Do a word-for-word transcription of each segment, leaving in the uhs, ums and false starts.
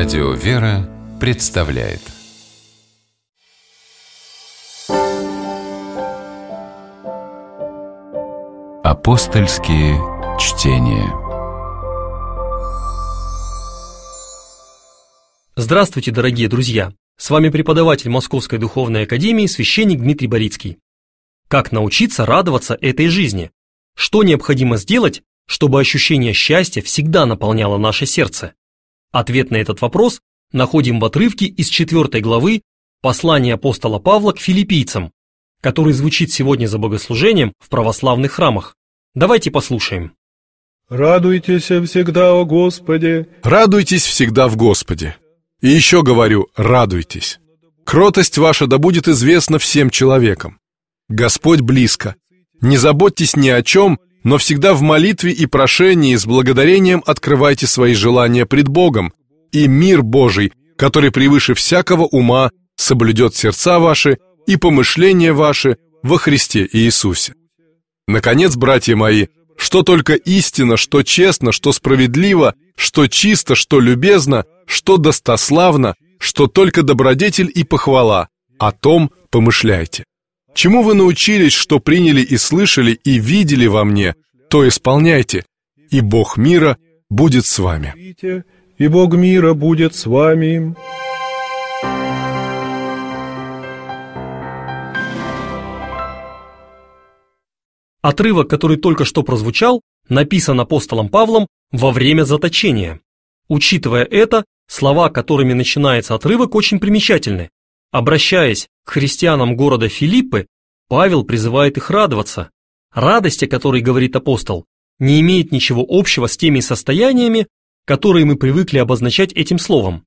Радио «Вера» представляет Апостольские чтения. Здравствуйте, дорогие друзья! С вами преподаватель Московской Духовной Академии священник Дмитрий Борицкий. Как научиться радоваться этой жизни? Что необходимо сделать, чтобы ощущение счастья всегда наполняло наше сердце? Ответ на этот вопрос находим в отрывке из четвёртой главы послания апостола Павла к филиппийцам, который звучит сегодня за богослужением в православных храмах. Давайте послушаем. «Радуйтесь всегда, о Господе». «Радуйтесь всегда в Господе». И еще говорю, радуйтесь. Кротость ваша да будет известна всем человекам. Господь близко. Не заботьтесь ни о чем, но всегда в молитве и прошении с благодарением открывайте свои желания пред Богом, и мир Божий, который превыше всякого ума, соблюдет сердца ваши и помышления ваши во Христе Иисусе. Наконец, братья мои, что только истинно, что честно, что справедливо, что чисто, что любезно, что достославно, что только добродетель и похвала, о том помышляйте. Чему вы научились, что приняли и слышали, и видели во мне, то исполняйте, и Бог мира будет с вами». «И Бог мира будет с вами». Отрывок, который только что прозвучал, написан апостолом Павлом во время заточения. Учитывая это, слова, которыми начинается отрывок, очень примечательны. Обращаясь к христианам города Филиппы, Павел призывает их радоваться. Радость, о которой говорит апостол, не имеет ничего общего с теми состояниями, которые мы привыкли обозначать этим словом.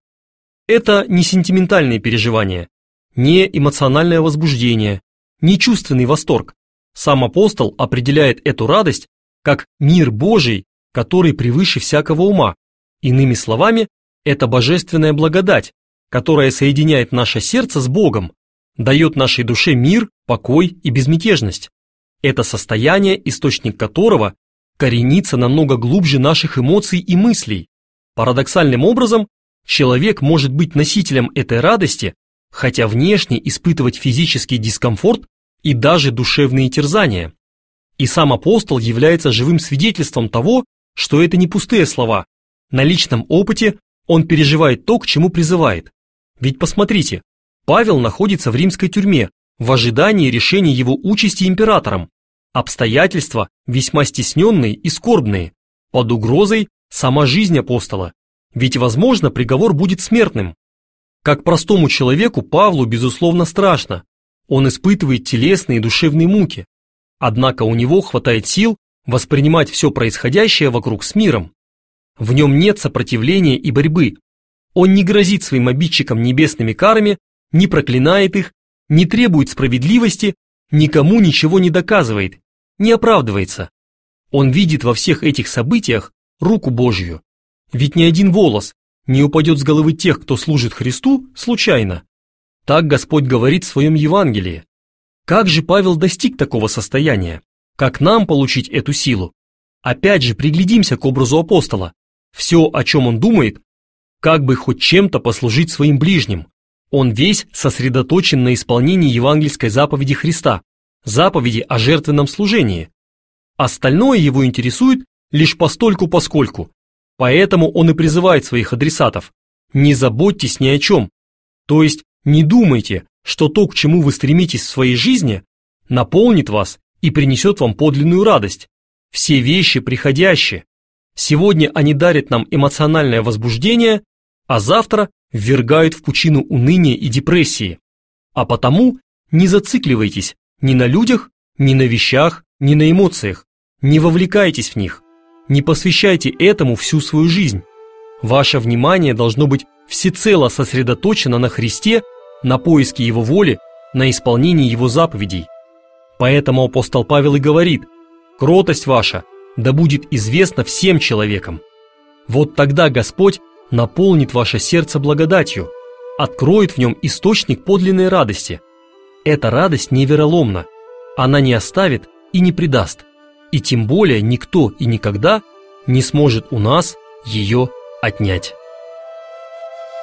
Это не сентиментальные переживания, не эмоциональное возбуждение, не чувственный восторг. Сам апостол определяет эту радость как мир Божий, который превыше всякого ума. Иными словами, это божественная благодать, которая соединяет наше сердце с Богом, дает нашей душе мир, покой и безмятежность. Это состояние, источник которого коренится намного глубже наших эмоций и мыслей. Парадоксальным образом, человек может быть носителем этой радости, хотя внешне испытывать физический дискомфорт и даже душевные терзания. И сам апостол является живым свидетельством того, что это не пустые слова. На личном опыте он переживает то, к чему призывает. Ведь посмотрите, Павел находится в римской тюрьме в ожидании решения его участи императором. Обстоятельства весьма стесненные и скорбные, под угрозой сама жизнь апостола, ведь, возможно, приговор будет смертным. Как простому человеку Павлу, безусловно, страшно. Он испытывает телесные и душевные муки. Однако у него хватает сил воспринимать все происходящее вокруг с миром. В нем нет сопротивления и борьбы. Он не грозит своим обидчикам небесными карами, не проклинает их, не требует справедливости, никому ничего не доказывает, не оправдывается. Он видит во всех этих событиях руку Божью. Ведь ни один волос не упадет с головы тех, кто служит Христу, случайно. Так Господь говорит в своем Евангелии. Как же Павел достиг такого состояния? Как нам получить эту силу? Опять же, приглядимся к образу апостола. Все, о чем он думает, как бы хоть чем-то послужить своим ближним. Он весь сосредоточен на исполнении евангельской заповеди Христа, заповеди о жертвенном служении. Остальное его интересует лишь постольку-поскольку. Поэтому он и призывает своих адресатов: не заботьтесь ни о чем. То есть не думайте, что то, к чему вы стремитесь в своей жизни, наполнит вас и принесет вам подлинную радость. Все вещи приходящие. Сегодня они дарят нам эмоциональное возбуждение, а завтра ввергают в пучину уныния и депрессии. А потому не зацикливайтесь ни на людях, ни на вещах, ни на эмоциях. Не вовлекайтесь в них. Не посвящайте этому всю свою жизнь. Ваше внимание должно быть всецело сосредоточено на Христе, на поиске Его воли, на исполнении Его заповедей. Поэтому апостол Павел и говорит: «Кротость ваша да будет известна всем человекам». Вот тогда Господь наполнит ваше сердце благодатью, откроет в нем источник подлинной радости. Эта радость невероломна, она не оставит и не предаст, и тем более никто и никогда не сможет у нас ее отнять.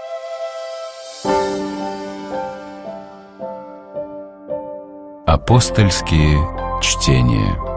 Апостольские чтения.